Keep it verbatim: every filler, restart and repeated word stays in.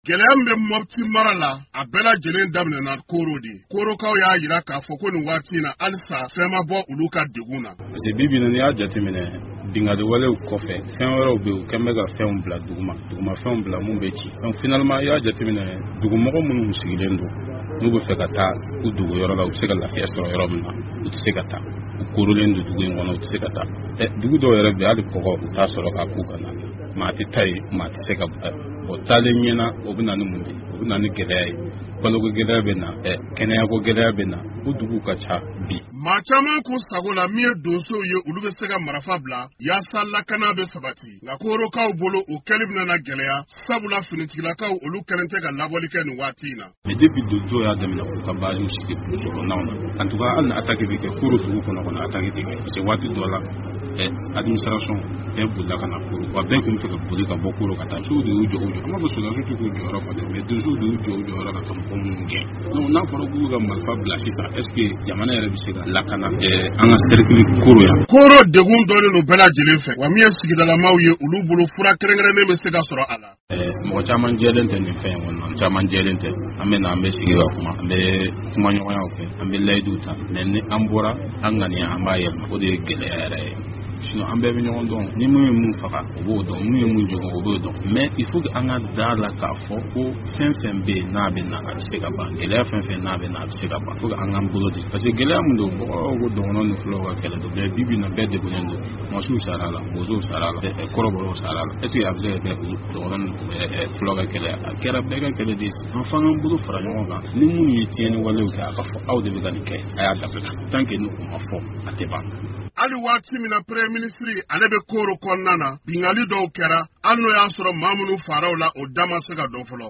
Gɛlɛya bɛ Mopti mara la a bɛɛ lajɛlen daminɛna koro de korokaw y'a jira k'a fɔ ko nin waati in na halisa fɛn ma bɔ olu ka degun na parce que bibi n'i y'a jateminɛ bingani walew kɔfɛ fɛn wɛrɛw bɛ u kɛn bɛ ka fɛnw bila duguma duguma fɛnw bila mun bɛ ci donc finalement i y'a jateminɛ dugumɔgɔ minnu sigilen don n'u bɛ fɛ ka taa u dugu yɔrɔ la u bɛ se ka lafiya sɔrɔ yɔrɔ min na u tɛ se ka taa u korolen don dugu in kɔnɔ u tɛ se ka taa ɛ dugu dɔw yɛrɛ bɛ hali kɔgɔ u t'a sɔrɔ k'a k'u ka na maa tɛ taa yen maa tɛ se ka o taalen ɲɛna o bɛ na ni mun ye o bɛ na ni gɛlɛya ye baloko gɛlɛya bɛ na ɛ kɛnɛyako gɛlɛya bɛ na o dugu ka ca bi maa caman k'u sago la min ye donsow ye olu bɛ se ka marifa bila yaasa lakana bɛ sabati nka korokaw bolo o kɛli bɛna gɛlɛya sabula finitigilakaw olu kɛlen tɛ ka labɔli kɛ nin waati in na mais depuis donsow y'a daminɛ k'u ka base sigi kɔnɔnaw na en tout cas hali ni attaque bɛ kɛ koro dugu kɔnɔ kɔnɔ attaque tɛ kɛ parce que waati dɔ la ɛ administration bɛɛ bolila ka na koro wa bɛɛ tun bɛ fɛ ka boli ka bɔ koro ka taa sow de y'u jɔ u jɔ an b'a fɔ sɔrɔdasiw t'u k'u jɔyɔrɔ fa dɛ mais donsow de y'u jɔ u jɔyɔrɔ la ka mɔgɔ minnu gɛn donc n'a fɔra k'u ka marifa bila sisan est ce que jamana yɛrɛ bɛ se ka lakana an ka cercle koro yan koro degun dɔɔnin don bɛɛ lajɛlen fɛ wa min ye sigidalamaw ye olu bolo fura kɛrɛnkɛrɛnnen bɛ se ka sɔrɔ a la mɔgɔ caman jɛlen tɛ nin fɛn in kɔnɔ caman jɛlen tɛ an bɛ na an bɛ sigi ka kuma an bɛ kuma ɲɔgɔnyaw kɛ an bɛ layiduw ta mais ni an bɔra an ŋaniya an b'a yɛlɛma o de ye gɛlɛya yɛrɛ ye sinon an bɛɛ bɛ ɲɔgɔn dɔn ni mun ye mun faga o b'o dɔn mun ye mun jogin o b'o dɔn mais il faut que an ka da la k'a fɔ ko fɛn fɛn bɛ yen n'a bɛ na a bɛ se ka ban gɛlɛya fɛn fɛn n'a bɛ na a bɛ se ka ban il faut que an k'an bolo di parce que gɛlɛya mun don mɔgɔw ko dɔgɔnɔn ni fulaw ka kɛlɛ don mais bibi na bɛɛ degunnen don mɔsiw sara la bozow sara la kɔrɔbɔrɔw sara la est ce que a bɛ se ka kɛ dɔgɔnɔn ni fulaw ka kɛlɛ a kɛra bɛɛ ka kɛlɛ de ye an f'an k'an bolo fara ɲɔgɔn kan ni mun ye tiɲɛni walew kɛ a ka fɔ aw de bɛ ka nin kɛ a y'a dabila tant que n'u ma fɔ a tɛ ban hali waati min na premier ministre ale bɛ koro kɔnɔna na bingali dɔw kɛra hali n'o y'a sɔrɔ maa minnu faraw la o da ma se ka dɔn fɔlɔ